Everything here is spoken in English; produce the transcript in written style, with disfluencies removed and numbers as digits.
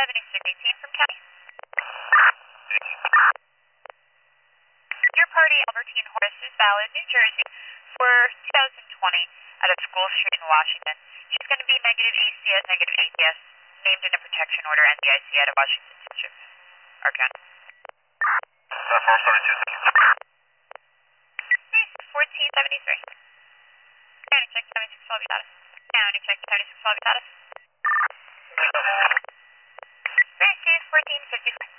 7618 from County. Your party, Albertine Horace, is valid, New Jersey, for 2020 out of School Street in Washington. She's going to be negative ACS, negative ATS, named in a protection order, NDIC out of Washington Township, our county. 1473. County check 7612 status. County check 7612 status. 1455.